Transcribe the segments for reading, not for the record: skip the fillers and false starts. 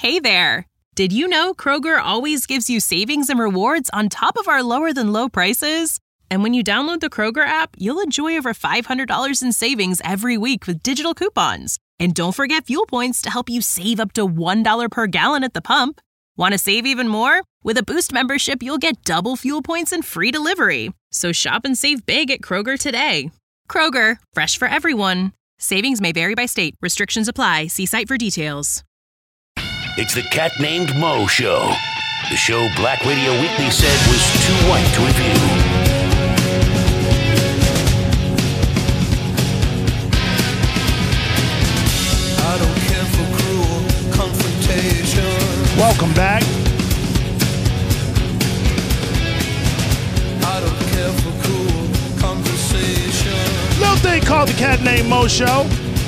Hey there! Did you know Kroger always gives you savings and rewards on top of our lower-than-low prices? And when you download the Kroger app, you'll enjoy over $500 in savings every week with digital coupons. And don't forget fuel points to help you save up to $1 per gallon at the pump. Want to save even more? With a Boost membership, you'll get double fuel points and free delivery. So shop and save big at Kroger today. Kroger, fresh for everyone. Savings may vary by state. Restrictions apply. See site for details. It's the Cat Named Mo Show. The show Black Radio Weekly said was too white to review. I don't care for cruel confrontation. Welcome back. I don't care for cruel conversation. Little thing called the Cat Named Mo Show.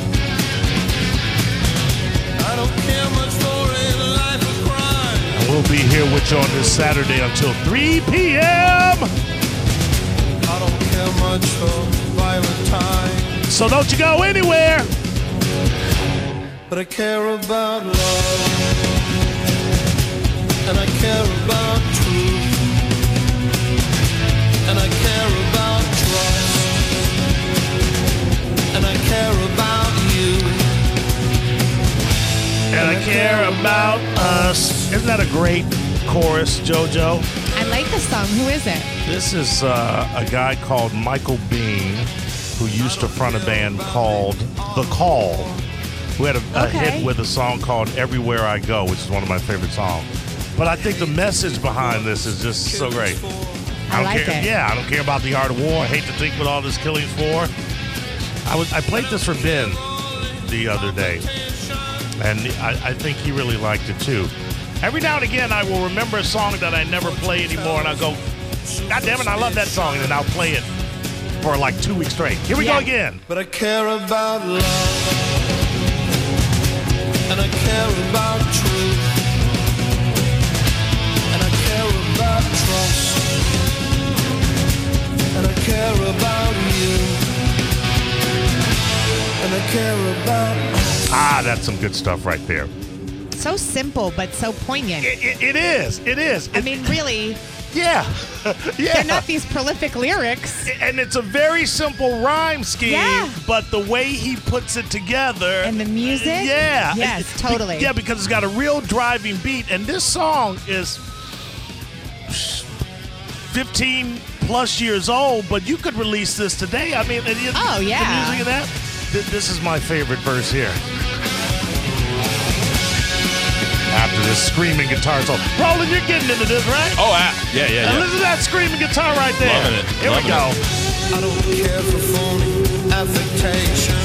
I don't care much for a life of crime. And we'll be here with you on this Saturday until 3 p.m. I don't care much for violent time. So don't you go anywhere. But I care about love. And I care about truth. And I care about trust. And I care about you. And I care about us. Isn't that a great chorus, JoJo? I like the song. Who is it? This is a guy called Michael Bean who used to front a band called The Call, who had a hit with a song called Everywhere I Go, which is one of my favorite songs. But I think the message behind this is just so great. I like care, it. Yeah, I don't care about the art of war. I hate to think what all this killing's for. I played this for Ben the other day, and I think he really liked it too. Every now and again, I will remember a song that I never play anymore, and I'll go, God damn it, I love that song, and then I'll play it for like 2 weeks straight. Here we go again. But I care about love. And I care about truth. And I care about trust. And I care about you. And I care about us. That's some good stuff right there. So simple, but so poignant. It is. I mean, really, Yeah. Yeah. they're not these prolific lyrics. And it's a very simple rhyme scheme, Yeah. but the way he puts it together. And the music? Yeah. Yes, totally. Yeah, because it's got a real driving beat. And this song is 15 plus years old, but you could release this today. I mean, Oh, yeah. The music of that. This is my favorite verse here. After this screaming guitar solo. Roland, you're getting into this, right? Oh, yeah. And listen to that screaming guitar right there. Loving it. Here we go. I don't care for phony affectation.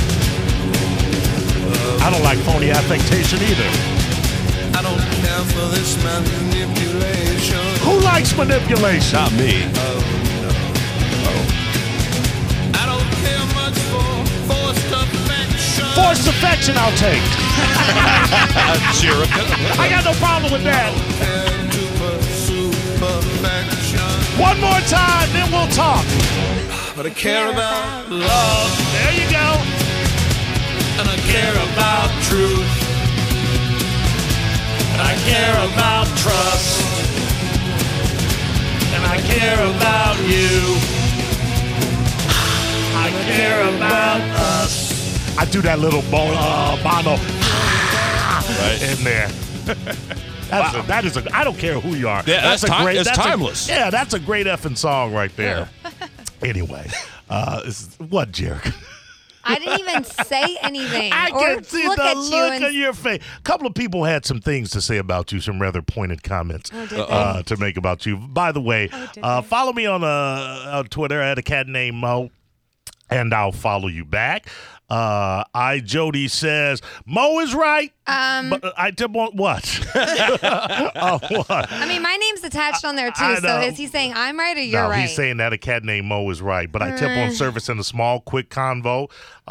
I don't like phony affectation either. I don't care for this manipulation. Who likes manipulation? Not me. I don't care much for forced affection. Forced affection, I'll take. Jericho. I got no problem with that. Care to pursue perfection. One more time, then we'll talk. But I care about love. There you go. And I care about truth. And I care about trust. And I care about you. I care about us. I do that little bono Right. in there. That is a. I don't care who you are. Yeah, that's timeless. That's a great effing song right there. Anyway, what, Jericho? I didn't even say anything. I or can see look the at look you and on your face. A couple of people had some things to say about you, some rather pointed comments did they? to make about you. By the way, did they? follow me on Twitter at a cat named Mo, and I'll follow you back. Jody says Mo is right. But I did want what? What? I mean, my name's attached on there too. I So know. is he saying I'm right or you're No, right? he's saying that a cat named Mo is right. But I tip on service in a small, quick convo.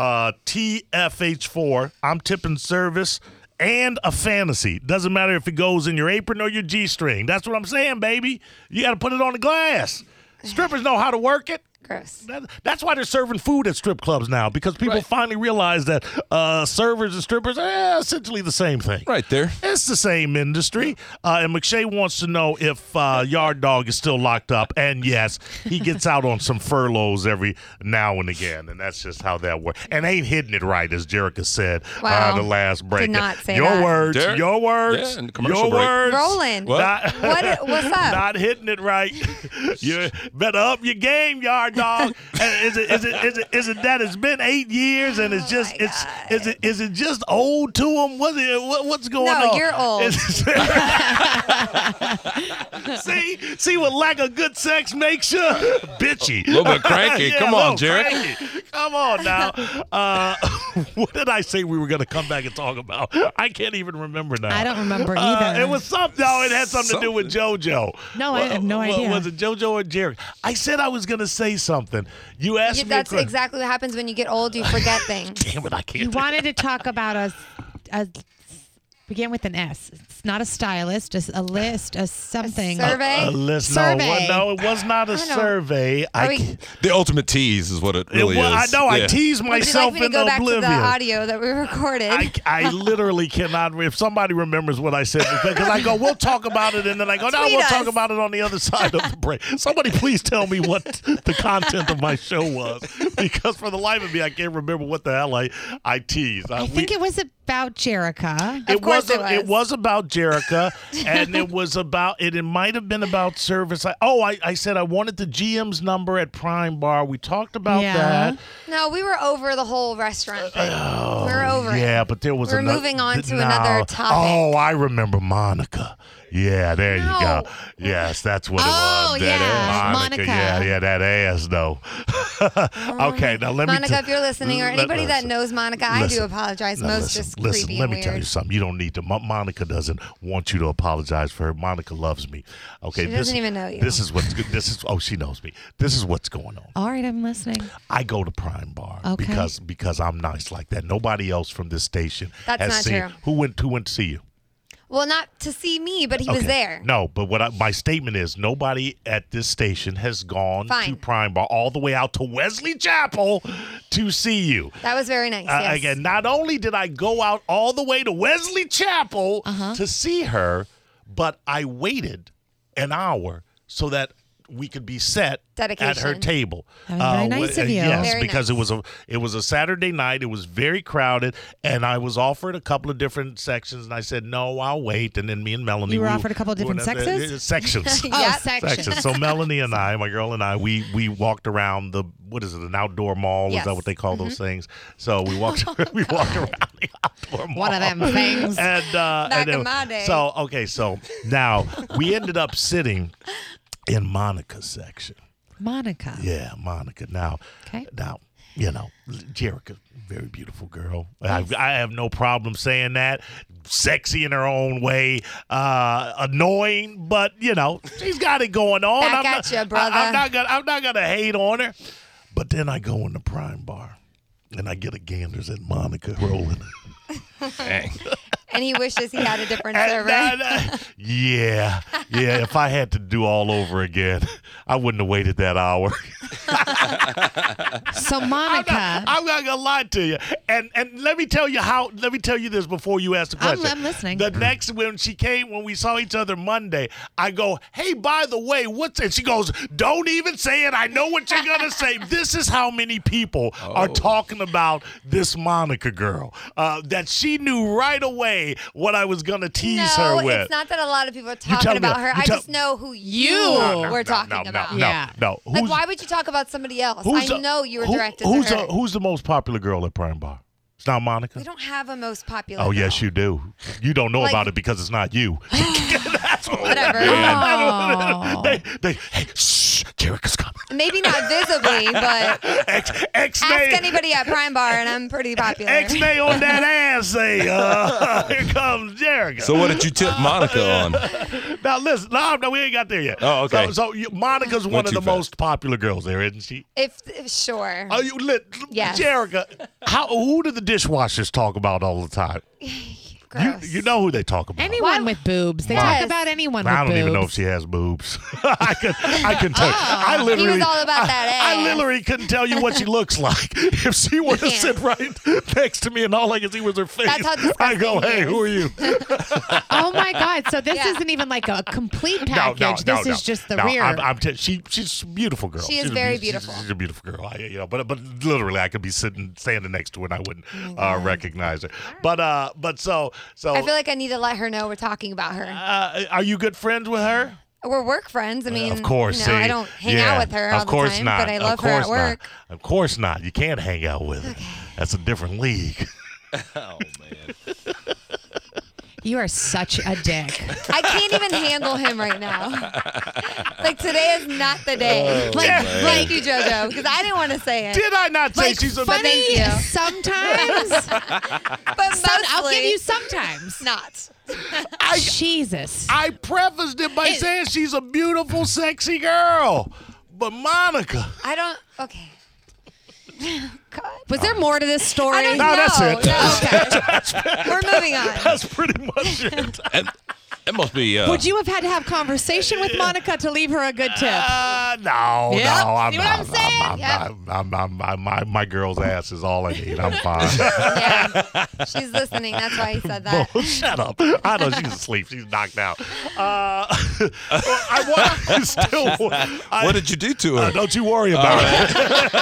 TFH4. I'm tipping service and a fantasy. Doesn't matter if it goes in your apron or your G-string. That's what I'm saying, baby. You got to put it on the glass. Strippers know how to work it. Gross. That's why they're serving food at strip clubs now, because people finally realize that servers and strippers are essentially the same thing. Right there. It's the same industry. And McShay wants to know if Yard Dog is still locked up. And yes, he gets out on some furloughs every now and again. And that's just how that works. And ain't hitting it right, as Jerica said the last break. Did not say your that. words. Derek? Your words. Yeah, in the commercial your break. words. Roland. What? What's up? Not hitting it right. You better up your game, Yard Dog. Is it that it's been 8 years and it's just is it just old to him? What's going on? No, you're old. See what lack of good sex makes you bitchy. A little bit cranky. Yeah, Come a on, little Jared. cranky. Come on now. What did I say we were going to come back and talk about? I can't even remember now. I don't remember either. It was something. No, it had something to do with JoJo. No, I have no idea. Was it JoJo or Jerry? I said I was going to say something. You asked me. That's exactly what happens when you get old. You forget things. Damn it, I can't. You wanted to talk about a begin with an S. It's not a stylist, just a list, a something. Survey? A list. Survey. No, it was not a survey. The ultimate tease is what it really is. I know. I Yeah. teased Would you myself like me to into go back oblivion. to the audio that we recorded? I literally cannot. If somebody remembers what I said, because I go, we'll talk about it, and then I go, no, Tweet we'll us. talk about it on the other side of the break. Somebody please tell me what the content of my show was, because for the life of me, I can't remember what the hell I teased. I think it was about Jerica. Of course it It was about Jerica, and it was about it. It might have been about service. I said I wanted the GM's number at Prime Bar. We talked about that. No, we were over the whole restaurant thing. we were over it. Yeah, but there was We're another. moving on to No. another topic. Oh, I remember Monica. Yeah, there you go. No. Yes, that's what it Oh, was. yeah, Monica. Yeah, that ass though. Okay, now let me. Monica, if you're listening, or anybody that listen. knows Monica, I do Listen. apologize. Now, Most listen, just listen, creepy let and me weird. tell you something. You don't need to. Monica doesn't want you to apologize for her. Monica loves me. Okay, She doesn't even know you. This is what's good. She knows me. This is what's going on. All right, I'm listening. I go to Prime Bar Okay. because I'm nice like that. Nobody else from this station That's has not seen. true. Who went to see you? Well, not to see me, but he was Okay. there. No, but my statement is nobody at this station has gone to Fine. Prime Bar all the way out to Wesley Chapel to see you. That was very nice. Yes. Again, not only did I go out all the way to Wesley Chapel to see her, but I waited an hour so that we could be set at her Dedication. table. That was very nice of you. Yes, Very because nice. it was a Saturday night. It was very crowded, and I was offered a couple of different sections, and I said no, I'll wait. And then me and Melanie, You were offered a couple of different sexes? sections. Yeah. Sections. So Melanie and I, my girl and I, we walked around an outdoor mall? Yes. Is that what they call those things? So we walked around the outdoor mall. One of them things. And Back in my day. So now we ended up sitting in Monica's section. Monica. Yeah, Monica. Now, Jerica, very beautiful girl. I have no problem saying that. Sexy in her own way, annoying, but she's got it going on. Back at ya, brother. I'm not gonna hate on her. But then I go in the Prime Bar, and I get a ganders at Monica rolling. Dang. And he wishes he had a different And server. yeah. If I had to do all over again, I wouldn't have waited that hour. So Monica. I'm not gonna lie to you. And let me tell you this before you ask the question. I'm listening. The next when we saw each other Monday, I go, hey, by the way, and she goes, don't even say it. I know what you're gonna say. This is how many people are talking about this Monica girl. That she knew right away what I was gonna tease her with. No, it's not that a lot of people are tell talking me about that. her. You I tell- just know who you No, were talking about. Yeah. No. Like, why would you talk about somebody else? I know you were directed who's to her. Who's the most popular girl at Prime Bar? It's not Monica? We don't have a most popular. Oh, yes, girl. you do. You don't know Like- about it because it's not you. That's what Whatever. They hey, shh, Jerica's coming. Maybe not visibly, but X ask May anybody at Prime Bar, and I'm pretty popular. X May on that ass say, here comes Jerica. So what did you tip Monica on? Now listen, no, we ain't got there yet. Oh, okay. So Monica's one Went of too the fast. most popular girls there, isn't she? If sure. Are you lit? Yes. Jerica, who do the dishwashers talk about all the time? Gross. You know who they talk about. Anyone with boobs. They Yes. talk about anyone with I boobs. don't even know if she has boobs. I can tell you. I He literally, was all about that I ass. literally couldn't tell you what she looks like if she were to can't. sit right next to me and all I could see was her face. That's how I go, disgusting he hey, is. who are you? Oh my God! So this Yeah. isn't even like a complete package. This is just the rear. She's a beautiful girl. She is She's very she's- beautiful. She's a beautiful girl. But literally, I could be standing next to her and I wouldn't recognize her. But so I feel like I need to let her know we're talking about her. are you good friends with her? We're work friends. I mean, Of course, I see, don't hang yeah, out with her all of course the time, not. but I Of love her at course not. work. Of course not. You can't hang out with her. That's a different league. Oh man. You are such a dick. I can't even handle him right now. Like today is not the day. Thank you, JoJo, because I didn't want to say it. Did I not say Like she's a funny Thank you. sometimes. But mostly, I'll give you sometimes. not. Jesus. I prefaced it by saying she's a beautiful, sexy girl. But Monica. I don't. Okay. God. Was there more to this story? I don't No, know. that's it. No. We're moving on. That's pretty much it. And it must be. Would you have had to have conversation with Monica to leave her a good tip? No. Yep. I'm, See what I'm saying? Yep. my girl's ass is all I need. I'm fine. Yeah. She's listening. That's why he said that. Oh, shut up. I know she's asleep. She's knocked out. I want to still. what did you do to her? Don't you worry about it.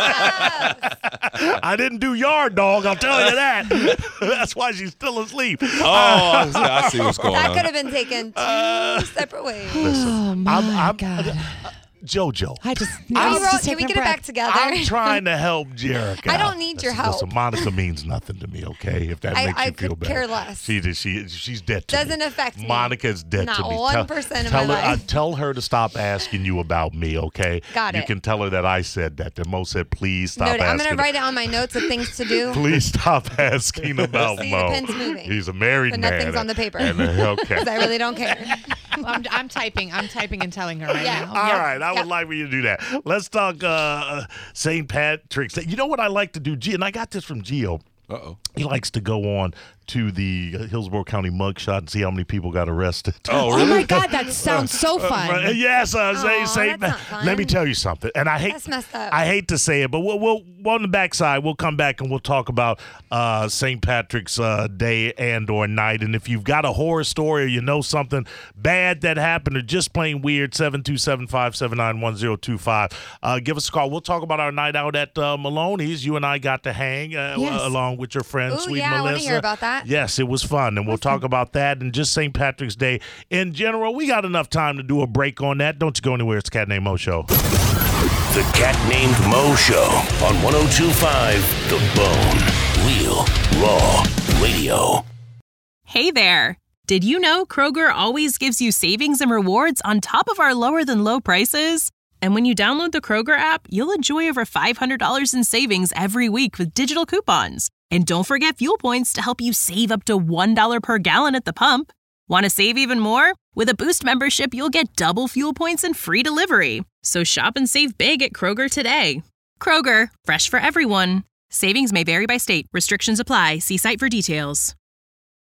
I didn't do yard dog, I'll tell you that. That's why she's still asleep. Oh, I see what's going That on. could have been taken two separate ways. Oh my I'm- God. JoJo. I just Can need to we take a get it breath. back together? I'm trying to help Jerica. I don't need your help. Listen, Monica means nothing to me, okay? If that I- makes I you feel could better. care less. She's dead to me. Doesn't affect me. Monica's dead Not to me. 1% of tell my her, life. tell her to stop asking you about me, okay? Got You it. can tell her that I said that. That Mo said, please stop Noted. I'm asking. going to write it on my notes of things to do. Please stop asking about See, Mo. the pen's moving. He's a married But man. nothing's on the paper. Okay. Because I really don't care. I'm typing. I'm typing and telling her right Yeah. now. All right, I would Yep. like for you to do that. Let's talk St. Patrick's Day. You know what I like to do, and I got this from Gio. Uh-oh. He likes to go on to the Hillsborough County mugshot and see how many people got arrested. Oh, Oh really? my God, that sounds so fun. Right, yes, that's not fun. let me tell you something, and I hate That's messed up. I hate to say it, but we'll on the backside we'll come back and we'll talk about St. Patrick's Day and/or night, and if you've got a horror story or you know something bad that happened or just plain weird, 727-579-1025. Give us a call. We'll talk about our night out at Maloney's. You and I got to hang Yes. along with your friend, Ooh, Sweet yeah, I Melissa. wanna hear about that. Yes, it was fun, and we'll talk about that and just St. Patrick's Day in general. We got enough time to do a break on that. Don't you go anywhere. It's Cat Named Mo Show. The Cat Named Mo Show on 102.5 The Bone. Real Raw Radio. Hey there! Did you know Kroger always gives you savings and rewards on top of our lower than low prices? And when you download the Kroger app, you'll enjoy over $500 in savings every week with digital coupons. And don't forget fuel points to help you save up to $1 per gallon at the pump. Want to save even more? With a Boost membership, you'll get double fuel points and free delivery. So shop and save big at Kroger today. Kroger, fresh for everyone. Savings may vary by state. Restrictions apply. See site for details.